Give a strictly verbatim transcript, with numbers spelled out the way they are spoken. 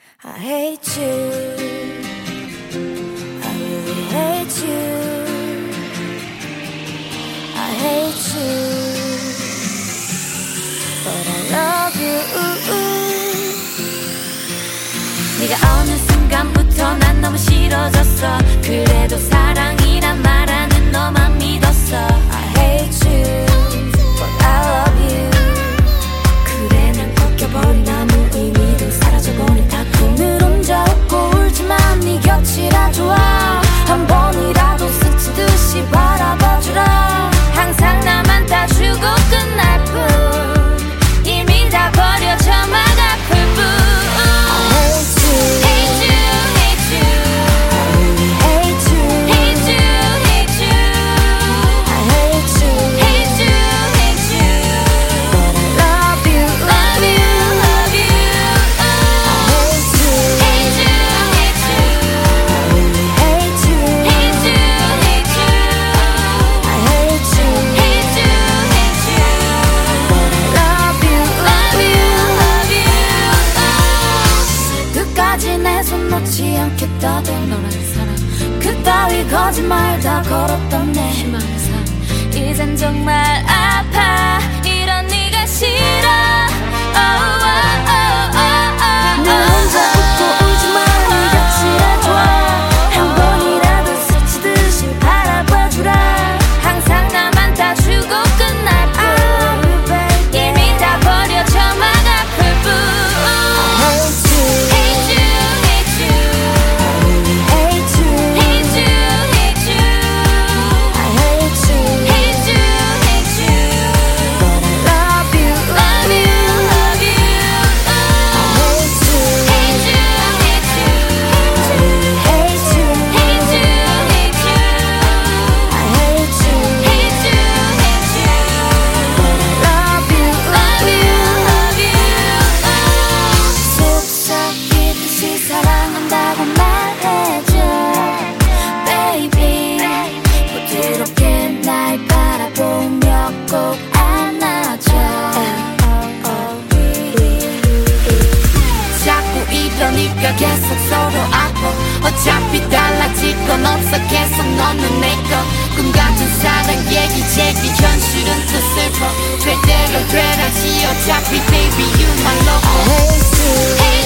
I hate you, I really hate you, I hate you, but I love you. 네가 어느 순간부터 난 너무 싫어졌어. 그래도 사랑이란 말하는 너만 믿었어. I hate you, but I love you. 그래 난 꺾여버린 아무 의미도 사라져버린 다툼. 늘 혼자 웃고 울지만 네 곁이라 좋아. 한 번이라도 스치듯이 바라봐주라. 항상 나만 다 주고 끝날 뿐. 이미 다 버려져 막 아플 뿐. 놓지 않겠다던 너란 사람, 그따위 거짓말 다 걸었던 내 희망의 삶. 이젠 정말 아파. 이런 네가 싫어. oh, oh, oh, oh, oh. 늘 혼자 웃고 울지만 네 곁이라 좋아. 한 번이라도 스치듯이 바라봐주라. 항상 나만 다 주고 끝날 뿐. 이미 다 버려져 막 아플 뿐. 계속 서로 아파. 어차피 달라질 건 없어. 계속 너는 내꺼. 꿈 같은 사랑 얘기 제기 현실은 또 슬퍼. 될 대로 되라지. 어차피 baby you my lover. I hate you.